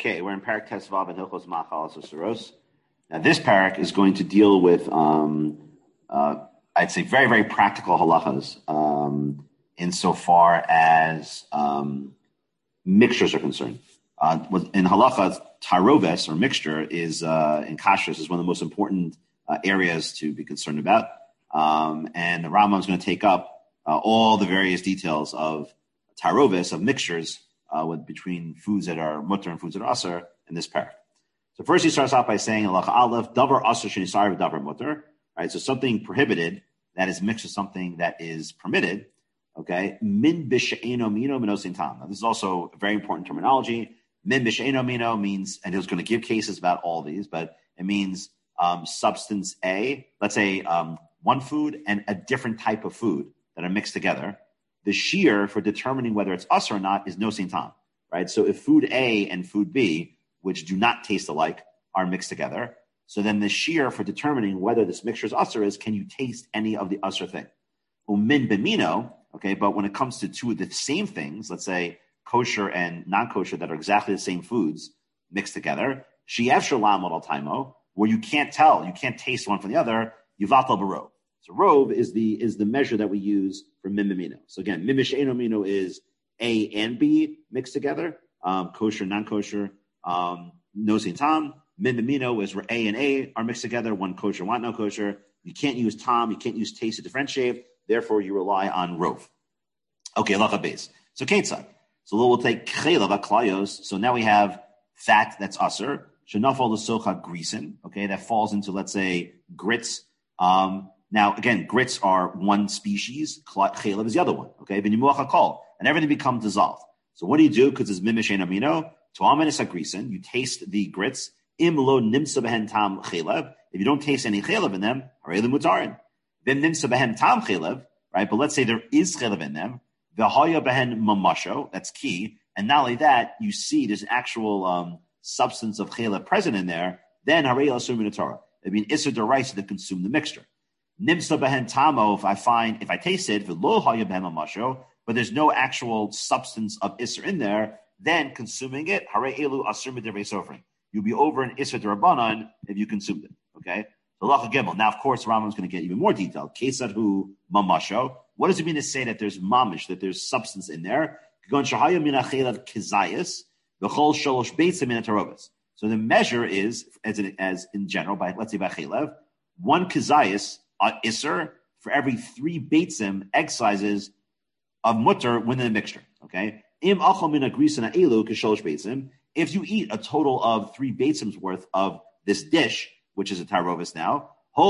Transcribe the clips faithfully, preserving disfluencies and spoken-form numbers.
Okay, we're in Parak Tesvav and Hilchos Machalas Usuros. Now, this parak is going to deal with, um, uh, I'd say, very, very practical halachas um, insofar as um, mixtures are concerned. Uh, in halacha, taroves, or mixture, is uh, in kashrus is one of the most important uh, areas to be concerned about. Um, and the Rambam is going to take up uh, all the various details of taroves, of mixtures, uh, with, between foods that are mutter and foods that are asr in this parak. So first he starts off by saying, halacha aleph, davar asr shenisar v'davar mutter. Right, so something prohibited that is mixed with something that is permitted. Okay, min b'she'eno mino minosin tam. Now this is also a very important terminology. Min b'she'eno mino means, and he was going to give cases about all these, but it means um, substance A. Let's say um, one food and a different type of food that are mixed together. The shear for determining whether it's us or not is nosin tam. Right, so if food A and food B, which do not taste alike, are mixed together, so then the shear for determining whether this mixture is usr is, can you taste any of the usr thing? Umin b'mino, okay, but when it comes to two of the same things, let's say kosher and non-kosher that are exactly the same foods mixed together, she'ev shalam al taimo, where you can't tell, you can't taste one from the other, yuvatal barov. So rov is the is the measure that we use for min b'mino. So again, min b'she'eno mino is A and B mixed together, um, kosher, non-kosher, um, nosin tam. Min b'mino is where A and A are mixed together, one kosher, one no kosher. You can't use tam, you can't use taste to differentiate, therefore you rely on rov. Okay, halacha base. So ketzad. So we'll take chelav aklayos. So now we have fat that's aser. Shenafal l'socha grisen. Okay, that falls into, let's say, grits. Um, now again, grits are one species. Chelav is the other one. Okay, v'nimuach hakol, and everything becomes dissolved. So what do you do? Because it's mimish ein amino. To'amenis agrisen. You taste the grits. Im lo nimsa behen tam chelav. If you don't taste any chelav in them, harei mutarin. Then nimsa behen tam chelav, right? But let's say there is chelav in them. V'haya behen mamasho. That's key. And not only that, you see there's an actual um, substance of chelav present in there. Then harei asur min Torah. I mean, isser deraisa to consume the mixture. Nimsa behen tamo. If I find, if I taste it, v'lo haya behen mamasho, but there's no actual substance of isser in there, then consuming it, harei elu asur min sofrim. You'll be over an Isra D'Rabbanan if you consumed it. Okay? So Halacha Gimel. Now, of course, Rambam's going to get even more detailed. Kesadhu mamasho. What does it mean to say that there's mamish, that there's substance in there? So the measure is, as in, as in general, by let's say by chelev, one kizayis uh, Isser for every three beitzim, egg sizes of mutter within the mixture. Okay? Im achal min agrisana elu kisholosh beitzim. If you eat a total of three beitzim's worth of this dish, which is a tarovis now,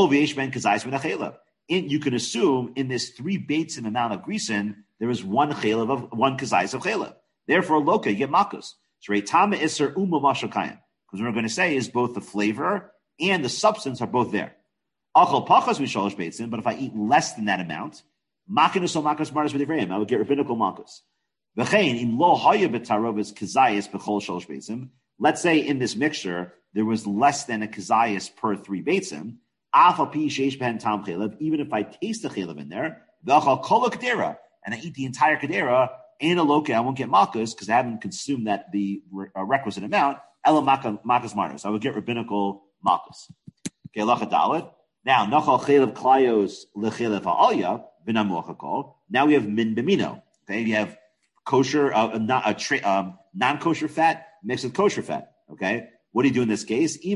you can assume in this three beitzim amount of grisin, there is one chelev of one kazayis of chelev. Therefore, loka, you get makus. Because what we're going to say is both the flavor and the substance are both there. But if I eat less than that amount, I would get rabbinical makus. Let's say in this mixture, there was less than a kazayas per three beitzim, even if I taste the chelev in there, and I eat the entire kedera, and a loka, I won't get makas because I haven't consumed that the requisite amount, makas marnos. So I would get rabbinical makas. Okay, halacha dalet. Now, nachal chelev klayos lechelev ha'alya, v'namuach. Now we have min b'mino. Okay, you have kosher, uh, not, uh, tra- um, non-kosher fat mixed with kosher fat. Okay, what do you do in this case? If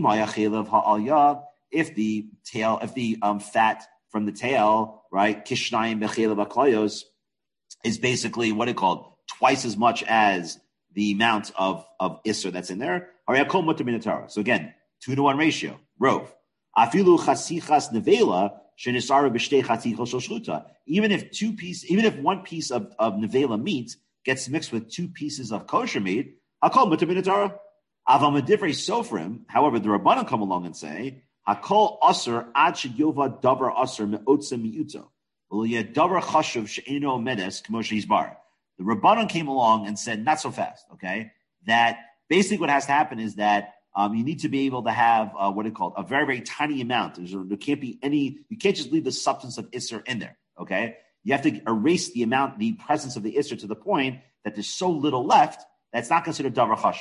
the tail, if the um, fat from the tail, right, kishnayim bechelev aklayos, is basically what it called twice as much as the amount of of isser that's in there. So again, two to one ratio. Rov. Afilu chasichas nevela shenisara b'shtei chasichos shel shluta. Even if two piece, even if one piece of of nevela meat gets mixed with two pieces of kosher meat, hakol mutar min Torah. Avam divrei sofrim. However, the Rabbanan come along and say, hakol aser ad sheyova davar aser me'otza miuto. Davar chashuv she'eno medes k'moshe yisbar. The Rabbanan came along and said, not so fast. Okay, that basically what has to happen is that um, you need to be able to have uh, what it called a very very tiny amount. There's, there can't be any. You can't just leave the substance of isser in there. Okay. You have to erase the amount, the presence of the isser to the point that there's so little left that's not considered davar chashuv.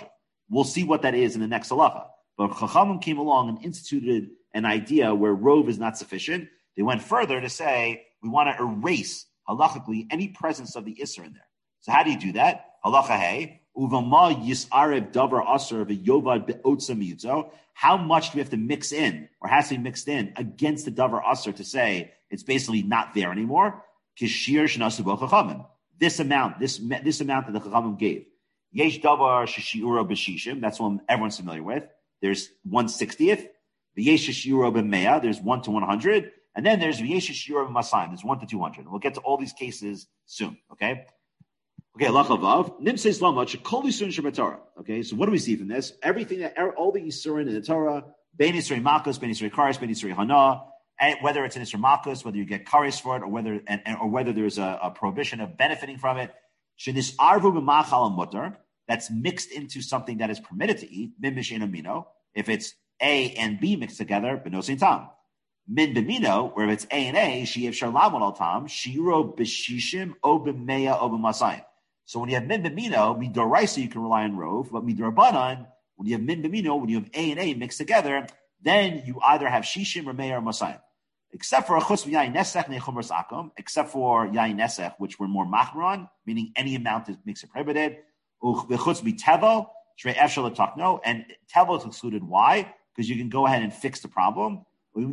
We'll see what that is in the next halacha. But Chachamim came along and instituted an idea where rove is not sufficient. They went further to say, we want to erase, halachically, any presence of the Isser in there. So how do you do that? Halacha hey, uvama yisarev davar aser v'yovad be'otza miyutzo. How much do we have to mix in, or has to be mixed in, against the davar aser to say it's basically not there anymore? Kishir shnasu bo chachamim. This amount, this this amount that the chachamim gave. Yesh davar sheshiura b'shishim. That's one everyone's familiar with. There's one sixtieth. V'yesh sheshiura b'mea. There's one to one hundred. And then there's v'yesh sheshiura b'masayim. There's one to two hundred. We'll get to all these cases soon. Okay. Okay. Lachavav. Nim says lama shekol yisurin shebetorah. Okay. So what do we see from this? Everything that all the yisurin in the Torah, bein yisrei makos, bein yisrei kares, bein yisrei hana. And whether it's an Isra Malkus, whether you get kares for it, or whether and, and, or whether there's a, a prohibition of benefiting from it, shenis arvu b'machal mutter, that's mixed into something that is permitted to eat, min mishin amino, if it's A and B mixed together, but no same tam. Min b'mino, where if it's A and A, she efshar lamon al tam, shiro b'shishim o b'meya o b'masayim. So when you have min b'mino, midoraisa you can rely on rov, but midorabanan, when you have min b'mino, when you have A and A mixed together, then you either have shishim or meya or masayim. Except for chutz v'yayin nesech nechumras akum, except for yayin nesech, which we're more machron, meaning any amount that makes it prohibited. Uchutz v'tevel shrei efshal l'takno, and tevel is excluded. Why? Because you can go ahead and fix the problem. In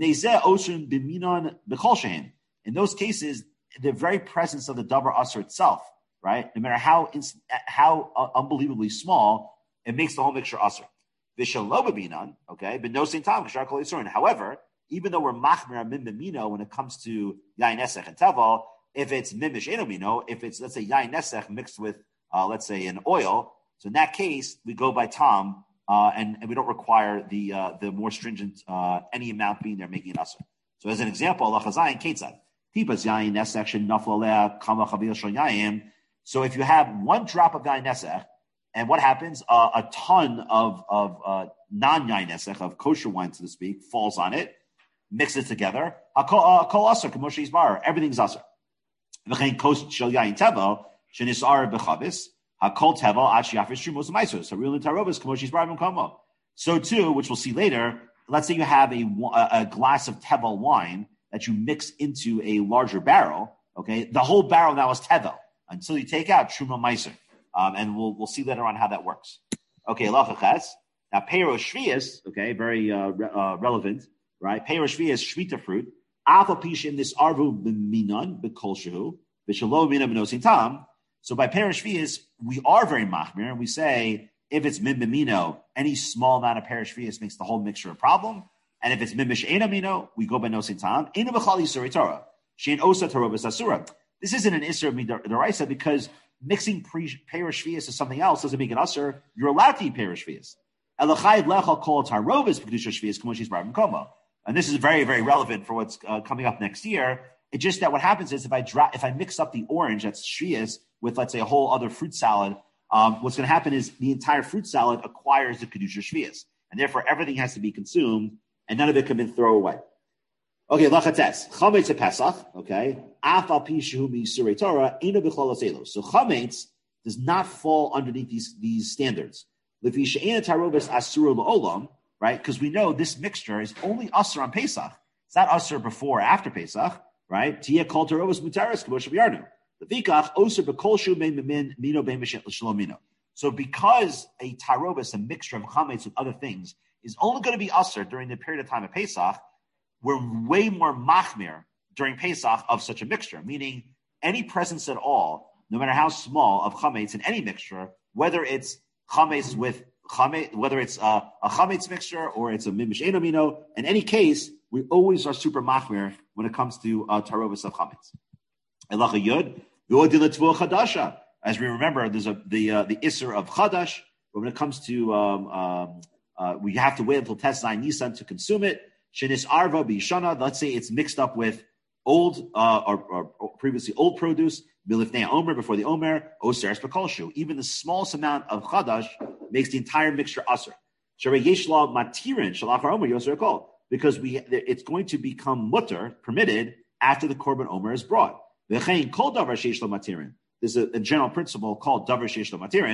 those cases, the very presence of the davar aser itself, right? No matter how how uh, unbelievably small, it makes the whole mixture aser. V'shalobabinan, okay, but no same time. However, even though we're machmer min b'mino when it comes to yayin nesech and tevel, if it's min b'sheino, if it's, let's say, yayin nesech mixed with, uh, let's say, an oil, so in that case, we go by tam, uh, and, and we don't require the uh, the more stringent, uh, any amount being there making it aser. So as an example, lachazayin ketzad, tipas yayin nesech shen nafla alea kama chavil shel yayin. So if you have one drop of yayin nesech, and what happens? Uh, a ton of, of uh, non-yayin nesech, of kosher wine, so to speak, falls on it. Mix it together. Kol aser k'moshe yisbar. Everything's aser. V'chein kos shel yayin tevel shenisar b'chavis hakol tevel ad sheyafish shumos ma'asos haril tarovas k'moshe yisbar b'mkomo. So too, which we'll see later. Let's say you have a, a glass of tevel wine that you mix into a larger barrel. Okay, the whole barrel now is tevel until you take out truma ma'aser, um, and we'll we'll see later on how that works. Okay, lachachas. Now peiro shvius. Okay, very uh, re- uh, relevant. Right, Peirosh Shvi is shvita fruit. Alpha pishim this arvu b'minon b'kol shehu b'shalo mina b'nosin tam. So by Peirosh Shvi is we are very machmir, and we say if it's min b'mino, any small amount of Peirosh Shvi makes the whole mixture a problem. And if it's min b'she'ena mino, we go by nosin tam. Ena b'chal yisur Torah she'en osa Torah b'sasura. This isn't an isur of midaraisa because mixing Peirosh Shvi is something else doesn't make it usur. You're allowed to eat Peirosh Shvi. Elachayv lechal kol tarovis b'kedusha Shvi k'moshis bar b'komo. And this is very, very relevant for what's uh, coming up next year. It's just that what happens is if I dra- if I mix up the orange, that's shvius, with, let's say, a whole other fruit salad, um, what's going to happen is the entire fruit salad acquires the kedusha shvius. And therefore, everything has to be consumed, and none of it can be thrown away. Okay, lachates. Chametz Pesach, okay. Afal pi shehu misurei Torah, eno b'chol aselo. So chametz does not fall underneath these, these standards. Lefi she'ena taroves asura la'olam, right? Because we know this mixture is only usher on Pesach. It's not usher before or after Pesach, right? Tia kol tarovas mutaris k'moshe v'yarnu. Levikach oser b'kol shu bein min mino bein shalom mino. So because a tarobas, a mixture of chametz with other things, is only going to be usher during the period of time of Pesach, we're way more machmir during Pesach of such a mixture, meaning any presence at all, no matter how small, of chametz in any mixture, whether it's chametz with Chametz, whether it's a, a chametz mixture or it's a mimish enomino, in any case, we always are super machmir when it comes to uh, tarovas of chametz. Elacha yud v'odila chadasha. As we remember, there's a the uh, the isser of chadash. But when it comes to um, um, uh, we have to wait until Tes Zayin Nisan to consume it. Shenis arva b'ishana. Let's say it's mixed up with old uh, or, or, or previously old produce. Bilifnei omer before the omer oseres b'kolshu. Even the smallest amount of chadash makes the entire mixture aser. Sharei matirin shalachar omer yoser kol, because we it's going to become mutter permitted after the korban omer is brought. V'chein kol davar sheish lo matirin. There's a, a general principle called davar sheish lo matirin.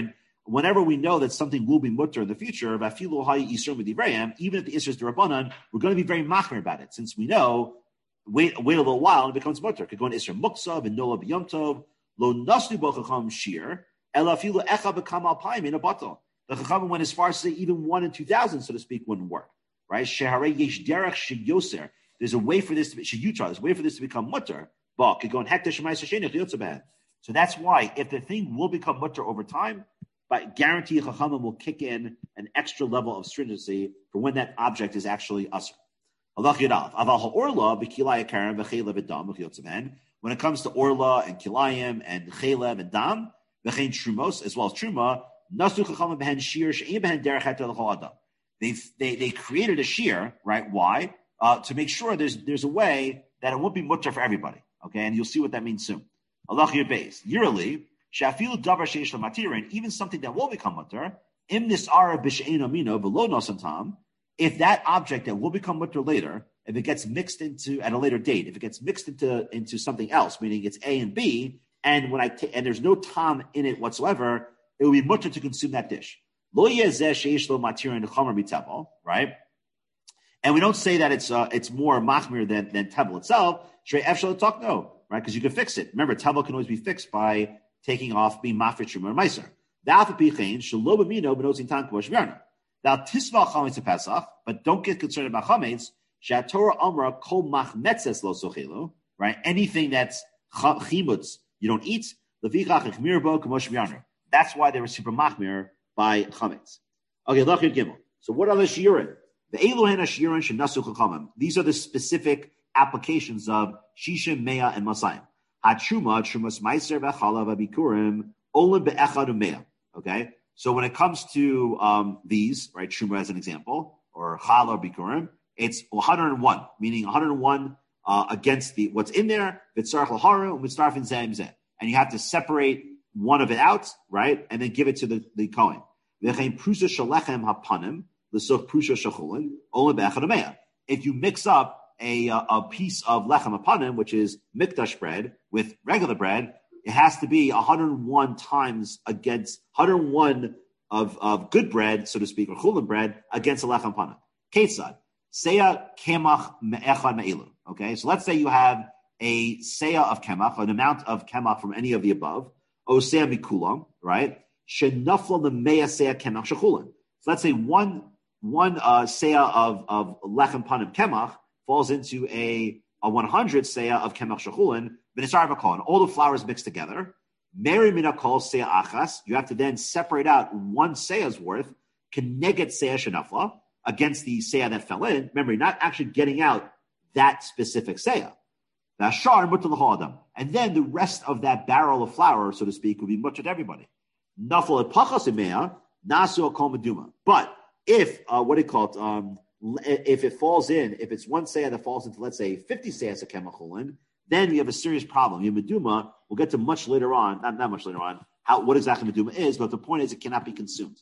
whenever we know that something will be mutter in the future, even if the Isra is D'Rabbanan, we're going to be very machmir about it, since we know, wait wait a little while and it becomes mutter. Could go in Isra Muksav and Nola B'Yom Tov, Lo Nasnu Bochacham Shir, Ela Afilu Echa B'Kam Alpayim in a bottle. The Chachamim went as far as to say even one in two thousand, so to speak, wouldn't work. Right? Sheharei Yesh Derech Shig Yoser. There's a way for this to be Shig Yutar. There's a way for this to become mutter. But could go in Hekta Shemai Sashenich Yotzabad. So that's why if the thing will become mutter over time, but guarantee Chachamim will kick in an extra level of stringency for when that object is actually asr. When it comes to orla and kilayim and chelev and dam, v'chein trumos as well as truma, nasu Chachamim behen shir she'im behen derech heter l'chol adam. They they they created a shear, right? Why? Uh, to make sure there's there's a way that it won't be mutter for everybody. Okay, and you'll see what that means soon. Allah base yearly. Shafilu davar sheish lamatir, even something that will become mutter, im nisara b'she'ein amino below nosantam. If that object that will become mutter later, if it gets mixed into at a later date, if it gets mixed into into something else, meaning it's A and B, and when I t- and there's no tam in it whatsoever, it will be mutter to consume that dish. Lo yezeh sheish lo matir in chomer mitebel, right? And we don't say that it's uh, it's more machmir than than tebel itself. Shrei efshal talk no, right? Because you can fix it. Remember, tebel can always be fixed by taking off being mafrit truma or meiser. Now tisva chametz to Pesach, but don't get concerned about chametz. Shatorah amra kol machmetzes lo sochelu, right? Anything that's chimutz you don't eat. Levichach ichmir bo k'mosh v'yarner. That's why they were super machmir by chametz. Okay, lachir gimel. So what are the shiurim? The eluhen shiurim shenasu chachamim. These are the specific applications of shishim, mea, and masayim. Hatruma, trumas meiser v'chalav abikurim, olim be'echad u'mea. Okay, so when it comes to um, these, right, truma as an example, or chala bikurim, it's one hundred one, meaning one hundred one uh, against the what's in there. V'tzarach l'haru u'mitzarfin zeh zeh, and you have to separate one of it out, right, and then give it to the the kohen. V'chein prusa shalechem hapanim l'sof prusa shachulin olim be'echad u'mea. If you mix up A, a piece of lechem apanim, which is mikdash bread, with regular bread, it has to be one hundred one times against one hundred one of, of good bread, so to speak, or chulin bread, against a lechem apanim. Ketzad, seya kemach me'echad me'ilu. Okay, so let's say you have a seya of kemach, an amount of kemach from any of the above, o seya mikulam, right? Shenafla the meya seya kemach shechulin. So let's say one one uh, seya of of lechem panim kemach falls into a, a one hundred seya of kemach shechulin, b'nisar v'kol, and all the flours mixed together. Meri minakol seya achas. You have to then separate out one seya's worth, keneged seya shenafla, against the seya that fell in. Remember, you're not actually getting out that specific seya. V'ashar mutar l'chol adam, and then the rest of that barrel of flour, so to speak, will be mutar to everybody. Nafal et pachas imeya nasu akol meduma. But if uh, what do you call it? Um, If it falls in, if it's one seya that falls into, let's say, fifty seyas of kemachulin, then we have a serious problem. Your meduma, we'll get to much later on, not that much later on, how what exactly meduma is, but the point is it cannot be consumed.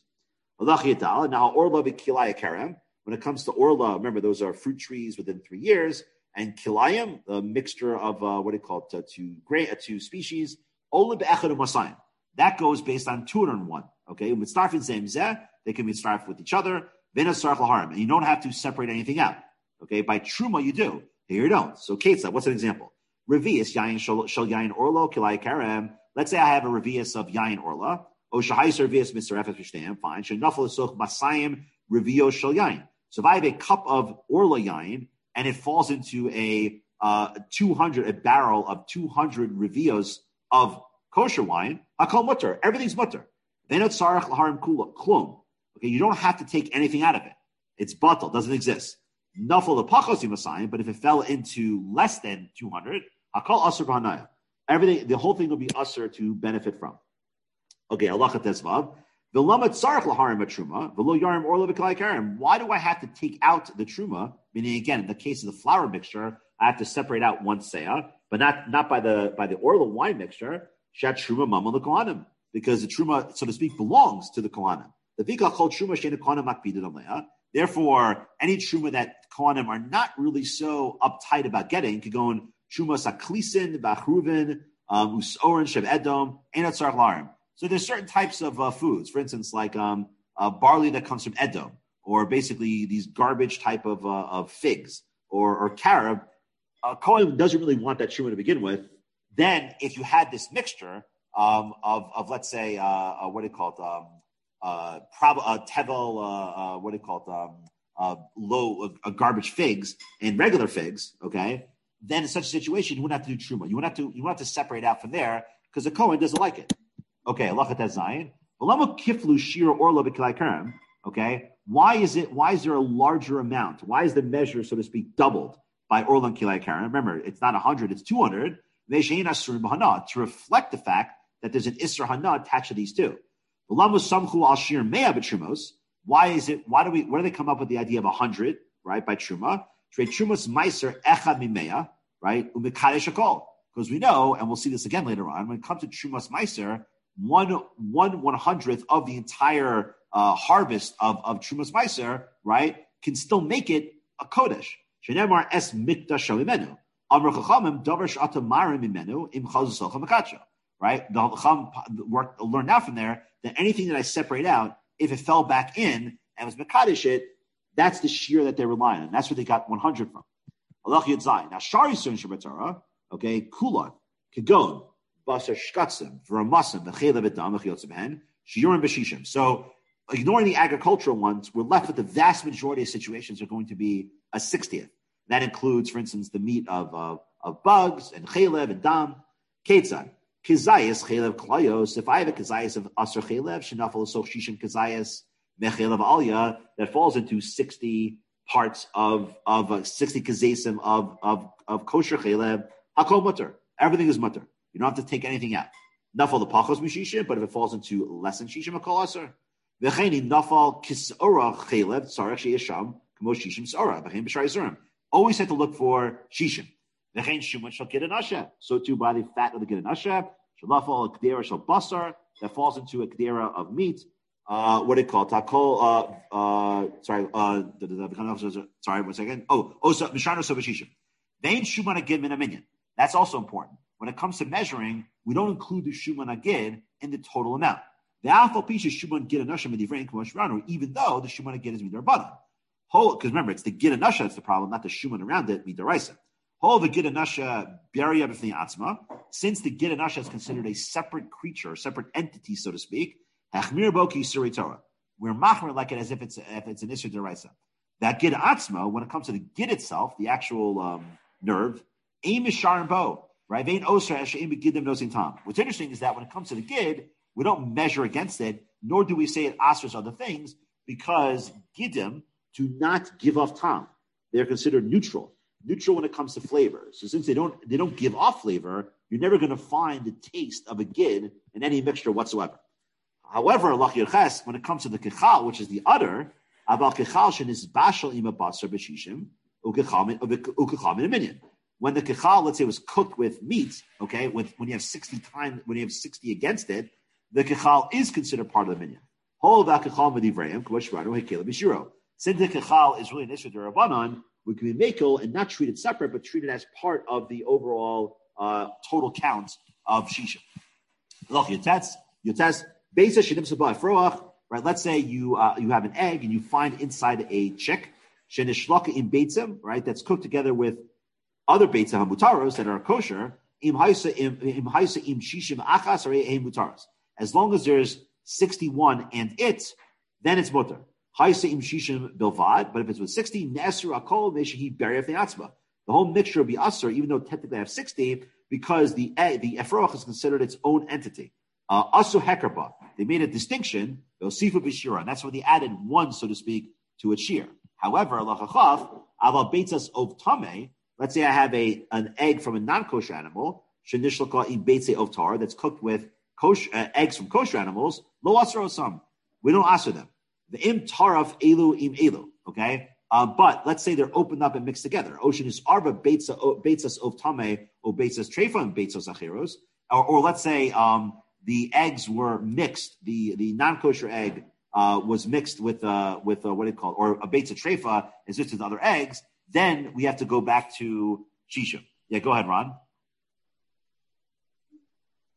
Now, orla b'kilaya kerem, when it comes to orla, remember those are fruit trees within three years, and kilayim, a mixture of, uh, what do you call it, uh, two, gra- uh, two species, ola b'echad u'masayim. That goes based on two hundred one, okay? Mitzarfin zeh zeh, they can be starved with each other, and you don't have to separate anything out. Okay, by truma you do. Here you don't. So Ketzah, what's an example? Revius yain shel yain orlo kilai karem. Let's say I have a revius of yain orla. O shahais revius mitzarefes b'shteihem. Fine. Shenafel soch masayim revio shel yain. So if I have a cup of orla yain and it falls into a uh, two hundred, a barrel of two hundred revios of kosher wine, I call mutter. Everything's mutter. Then it's sarach laharim klum. Okay, you don't have to take anything out of it. It's batal, doesn't exist. Nafal the pachos yimasayim, but if it fell into less than two hundred, hakol asur b'hanaya. Everything, the whole thing will be asur to benefit from. Okay, halacha tesvav. V'lama tzarich laharim truma v'lo yarim orla v'kalai karim. Why do I have to take out the truma? Meaning, again, in the case of the flour mixture, I have to separate out one seah, but not not by the by the orla wine mixture. Shat truma mama the kohanim, because the truma, so to speak, belongs to the kohanim. Therefore, any truma that kohanim are not really so uptight about getting could go in truma saklisin, bachruvin, usorin, shev edom, and atzarch larim. So there's certain types of uh, foods, for instance, like um, uh, barley that comes from Edom, or basically these garbage type of uh, of figs, or or carob. Uh, Kohen doesn't really want that truma to begin with. Then, if you had this mixture um, of of let's say uh, uh, what do you call it, um, uh, prob- uh, tevel, uh, uh, what do you call it, um, uh, low uh, uh, garbage figs and regular figs, okay? Then in such a situation, you wouldn't have to do truma. You wouldn't have to you wouldn't have to separate out from there because the Kohen doesn't like it. Okay, lachat zayin. Kiflu shir orla b'kilai karam. Okay, why is it? Why is there a larger amount? Why is the measure, so to speak, doubled by orla and kilai karam? Remember, it's not a hundred; it's two hundred. To reflect the fact that there's an isra hana attached to these two. Why is it? Why do we? Where do they come up with the idea of a hundred? Right, by truma. Trumas meiser echad mimeya. Right, umikadesh akol. Because we know, and we'll see this again later on, when it comes to trumas meiser, one one one hundredth of the entire uh, harvest of of trumas meiser, right, can still make it a kodesh. Shenemar es mikdash shalimenu. Amar chachamim davar sh'ata marim imenu im chazusol chamakacha. Right, the chacham work learn now from there that anything that I separate out, if it fell back in and was mekadesh it, that's the shear that they're relying on. That's where they got one hundred from. Allah Yud Zayin. Now shari sun shabbatara. Okay, kulon, kagon, basar shkatzim, v'ramasim, v'chela v'dam, v'chiltzim hen, shiurim b'shishim. So, ignoring the agricultural ones, we're left with the vast majority of situations are going to be a sixtieth. That includes, for instance, the meat of of, of bugs and chelev and dam. Ketzad, kizayas, chelev klayos. If I have a kizayas of asr chelev, shenafal soch shishim kizayas, mechelev alya, that falls into sixty parts of, of uh, sixty kizasim of, of, of kosher chelev, hakol mutter. Everything is mutter. You don't have to take anything out. Nafal the pachos mishishim, but if it falls into less than shishim, hakol asr. V'cheini nafal kisora chelev tzarech sheyesham kamo shishim sora b'chein b'shar yizurim. Always have to look for shishim. V'chein shumat shal gid anasha. So too by the fat of the gid anasha. Shalafal a kedera shal basar that falls into a kedera of meat. Uh, what do they call it? Takol, uh, uh, sorry, uh, the, the, the, sorry, one second. Oh, osa mishano so b'shishim. Vein shuman agid min aminyan. That's also important. When it comes to measuring, we don't include the shuman agid in the total amount. The alpha pisha shuman gid anasha midivrein k'mosh, even though the shuman agid is midarbanan. Because remember, it's the gid anasha that's the problem, not the shuman around it midaraisa. Hol the gid anasha beria b'fnei atzma. Since the gid anasha is considered a separate creature, a separate entity, so to speak, hachmir boki surei Torah. We're machmer like it as if it's if it's an isur deraisa. That gid atzma, when it comes to the gid itself, the actual um, nerve, aim is shar and bo. Right? Vein osra she'im begidim nosin tam. What's interesting is that when it comes to the gid, we don't measure against it, nor do we say it asers other things, because gidim do not give off tam. They're considered neutral. Neutral when it comes to flavor. So since they don't they don't give off flavor, you're never going to find the taste of a gid in any mixture whatsoever. However, when it comes to the kechal, which is the udder, about kechal shenis bashal ima basar b'shishim ukechal min minyan. When the kechal, let's say, was cooked with meat, okay, with when you have sixty times, when you have sixty against it, the kechal is considered part of the minyan. Whole about kechal medivrayim k'vashvanu hekela b'shiro. Since the kechal is really an issue derabanan, we can be makel and not treat it separate, but treat it as part of the overall uh, total count of shishim. Look, yotetz, yotetz, beisa shenim sabah froach. Right? Let's say you uh, you have an egg and you find inside a chick shenishlaka in beitzim, right? That's cooked together with other beitzah hamutaros that are kosher. Im haisa im im haisa im shishim achas or ein mutaros. As long as there's sixty-one and it, then it's mutar. Haisa im shishim bilvad, but if it's with sixty, nesru akol meshahi beri atzma. The whole mixture will be asur, even though technically I have sixty, because the the efroach is considered its own entity. Uh, asu hekerba. They made a distinction. Yosifu b'shira, and that's why they added one, so to speak, to a shear. However, lachachaf aval beitzas of tameh. Let's say I have a an egg from a non-kosher animal, shenishlalka im beitzei of tar, that's cooked with kosher, uh, eggs from kosher animals. Lo asur osam. We don't asur them. The im taraf elu im elu. Okay, uh, but let's say they're opened up and mixed together. Ocean is arba beitzas of tameh or beitzas trefa and beitzas achiros, or, or let's say um, the eggs were mixed. The the non-kosher egg uh, was mixed with uh, with uh, what do you call it, or a beitza trefa is just with other eggs. Then we have to go back to shishim. Yeah, go ahead, Ron.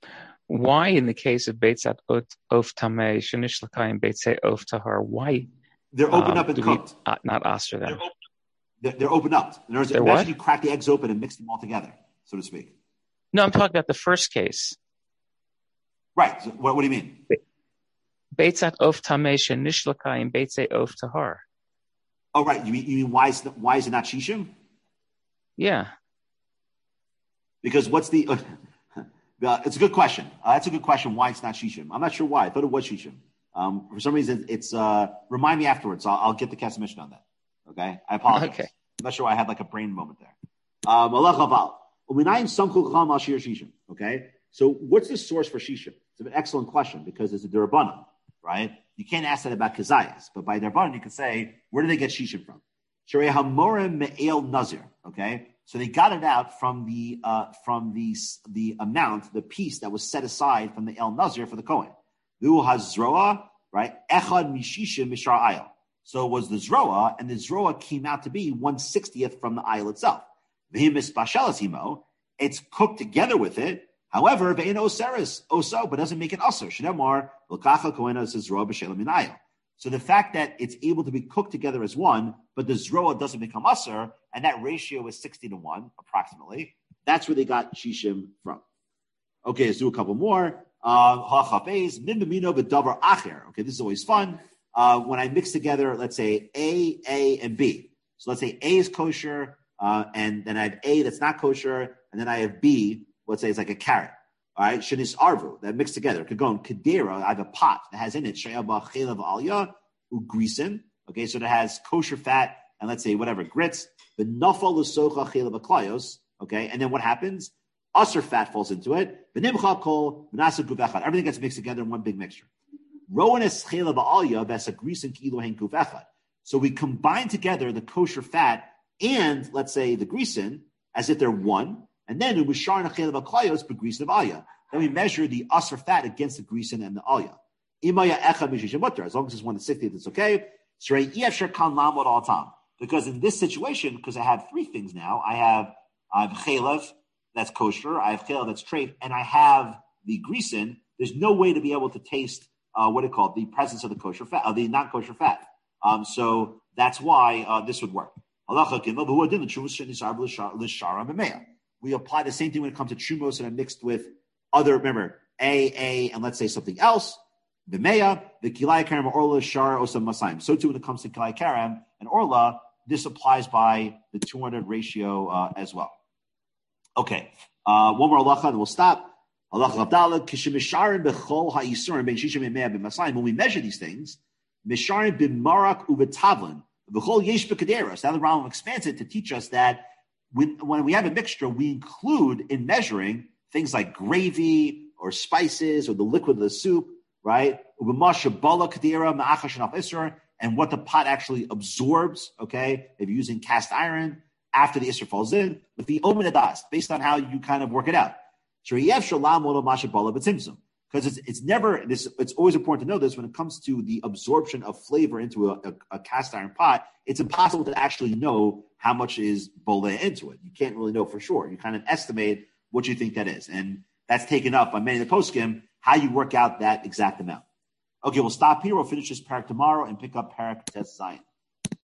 why in the case of Beitzat Of Tameh, Shenish L'Kayim Beitzei Of Tahar, why they're opened um, up and do cooked? We, uh, not aster them. They're, op- they're, they're opened up. In other words, they're imagine what? you crack the eggs open and mix them all together, so to speak. No, I'm talking about the first case. Right. So what, what do you mean? Beitzat Of Tameh Shenish L'Kayim Beitzei Of Tahar. Oh, right. You mean, you mean why is the, why is it not shishim? Yeah. Because what's the? Uh, uh, it's a good question. Uh, that's a good question. Why it's not shishim? I'm not sure why. I thought it was shishim. Um, for some reason, it's. Uh, remind me afterwards. I'll, I'll get the Kesef Mishnah on that. Okay. I apologize. Okay. I'm not sure why I had like a brain moment there. Um, okay. So what's the source for shishim? It's an excellent question because it's a derabbanan, right? You can't ask that about kazayas, but by derabbanan you can say, where do they get shishim from? Sharei hamorim me'el nazir. Okay. So they got it out from the uh, from the the amount, the piece that was set aside from the El Nazir for the Kohen. Vu hazroa, right? Echad mishishim mishar ayil. So it was the zroa, and the zroa came out to be one sixtieth from the ayil itself. V'himis bashelas himo. It's cooked together with it. However, ve'in oseris oso, but doesn't make it aser. Shneimar l'kacha kohen says zroa b'shelam min ayil. So the fact that it's able to be cooked together as one, but the zroa doesn't become aser, and that ratio is sixty to one, approximately. That's where they got shishim from. Okay, let's do a couple more. Okay, this is always fun. Uh, when I mix together, let's say A, A, and B. So let's say A is kosher, uh, and then I have A that's not kosher, and then I have B, let's say it's like a carrot. All right, shenis arvu, that mixed together. Could go in kedera. I have a pot that has in it shayaba chelav alya ugrisin. Okay, so that has kosher fat and let's say whatever grits. The nafal l'socha chelav aklayos. Okay, and then what happens? Aser fat falls into it. V'nimcha kol v'nasa guvechad. Everything gets mixed together in one big mixture. Rowan es chelav alya v'esa grisin kilo hen guvechad. So we combine together the kosher fat and let's say the grisin as if they're one. And then we shar nachelav aklayos begrisin of alya. Then we measure the aser fat against the grisin and the alya. Imaya echad mishishim mutter. As long as it's one to sixtieth, it's okay. Shrei yefshar kan lamod all time. Because in this situation, because I have three things now, I have I have chelav that's kosher, I have chelav that's treif, and I have the grisin. There's no way to be able to taste uh, what it called the presence of the kosher fat, of the non kosher fat. Um, so that's why uh, this would work. We apply the same thing when it comes to chumos that are mixed with other, remember, A, A, and let's say something else. B'meya, the kilai karam orla shar osam masayim. So too when it comes to kilai karam and orla, this applies by the two hundred ratio uh, as well. Okay, uh, one more halacha and we'll stop. Halacha abdallah, kishemisharim bechol ha'yisurim ben shishim emeya b'masayim. When we measure these things, misharim b'marak u'b'tavlin, b'chol yesh b'kaderos. Now the Rambam expands it to teach us that when, when we have a mixture, we include in measuring things like gravy or spices or the liquid of the soup, right? And what the pot actually absorbs, okay? If you're using cast iron after the Isser falls in, with the omenadas, based on how you kind of work it out. Because it's it's never this. It's always important to know this when it comes to the absorption of flavor into a, a, a cast iron pot. It's impossible to actually know how much is bole into it. You can't really know for sure. You kind of estimate what you think that is, and that's taken up by many of the poskim how you work out that exact amount. Okay, we'll stop here. We'll finish this parak tomorrow and pick up parak Tes Zayin.